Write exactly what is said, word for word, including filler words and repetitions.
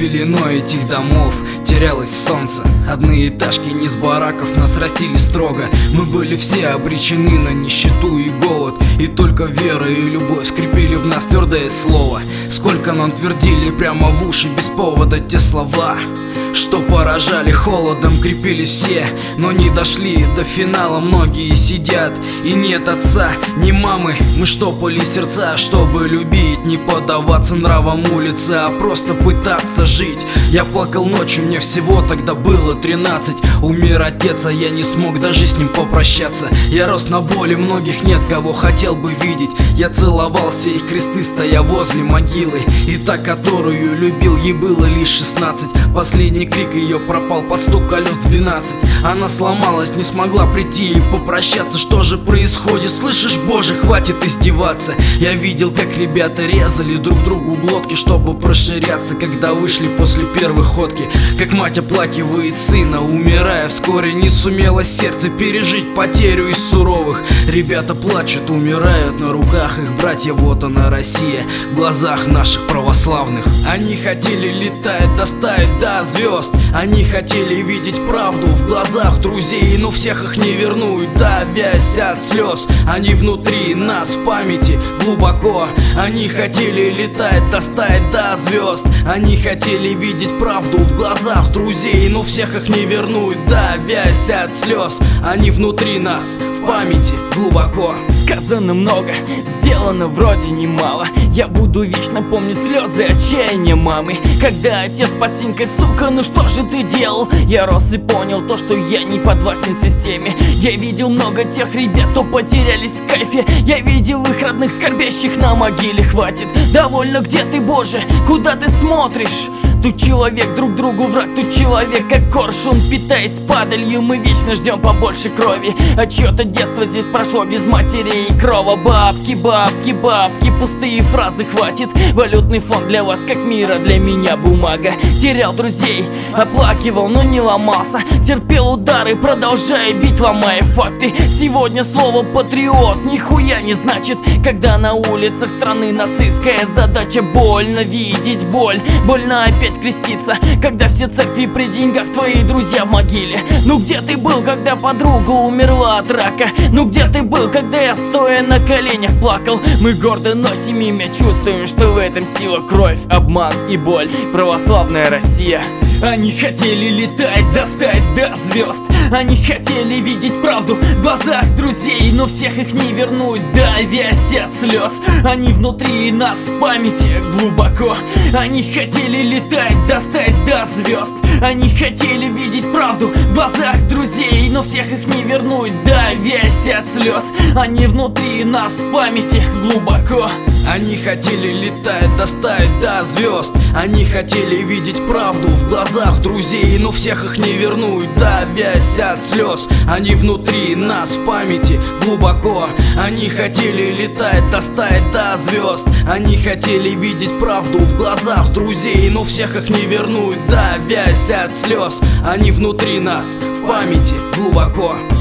пеленой этих домов терялось солнце. Одноэтажки низ бараков нас растили строго. Мы были все обречены на нищету и голод, и только вера и любовь скрепили в нас твердое слово. Сколько нам твердили прямо в уши без повода те слова, что поражали холодом, крепились все, но не дошли до финала. Многие сидят, и нет отца, ни мамы. Мы штопали сердца, чтобы любить, не поддаваться нравам улицы, а просто пытаться жить. Я плакал ночью, мне всего тогда было тринадцать. Умер отец, а я не смог даже с ним попрощаться. Я рос на боли, многих нет, кого хотел бы видеть. Я целовал все их кресты, стоя возле могилы, и та, которую любил, ей было лишь шестнадцать. Последний крик ее пропал под стук колес двенадцать. Она сломалась, не смогла прийти и попрощаться. Что же происходит? Слышишь, Боже, хватит издеваться. Я видел, как ребята резали друг другу глотки, чтобы проширяться, когда вышли после первой ходки. Как мать оплакивает сына, умирая вскоре, не сумело сердце пережить потерю из суровых. Ребята плачут, умирают на руках их братья. Вот она, Россия, в глазах наших православных. Они хотели летать, доставить до звезд. Они хотели видеть правду в глазах друзей, но всех их не вернуть, давясь от слез. Они внутри нас в памяти глубоко. Они хотели летать, доставить до звезд. Они хотели видеть правду в глазах друзей, но всех их не вернуть, давясь от слез. Они внутри нас в памяти глубоко. Сказано много, сделано вроде немало. Я буду вечно помнить слезы отчаяния мамы, когда отец под синькой: сука, ну что же ты делал? Я рос и понял то, что я не подвластен системе. Я видел много тех ребят, кто потерялись в кайфе. Я видел их родных, скорбящих на могиле. Хватит, довольно, где ты, Боже? Куда ты смотришь? Тут человек друг другу враг, тут человек как коршун, питаясь падалью. Мы вечно ждем побольше крови, а чье-то детство здесь прошло без матерей и крова. Бабки, бабки, бабки, пустые фразы, хватит. Валютный фонд для вас как мира, для меня бумага. Терял друзей, оплакивал, но не ломался. Терпел удары, продолжая бить, ломая факты. Сегодня слово патриот нихуя не значит, когда на улицах страны нацистская задача. Больно видеть боль, больно опять креститься, когда все церкви при деньгах, твои друзья в могиле. Ну где ты был, когда подруга умерла от рака? Ну где ты был, когда я стоя на коленях плакал? Мы гордо носим имя, чувствуем, что в этом сила, кровь, обман и боль. Православная Россия. Они хотели летать, достать до звезд. Они хотели видеть правду в глазах друзей, но всех их не вернуть, давясь от слез. Они внутри нас в памяти глубоко. Они хотели летать, достать до звезд. Они хотели видеть правду в глазах друзей, но всех их не вернуть, давясь от слез. Они внутри нас в памяти глубоко. Они хотели летать, доставить до звезд. Они хотели видеть правду в глазах друзей, но всех их не вернуть, давясь от слез. Они внутри нас в памяти глубоко. Они хотели летать, доставить до звезд. Они хотели видеть правду в глазах друзей, но всех их не вернуть, давясь от слез. Они внутри нас в памяти глубоко.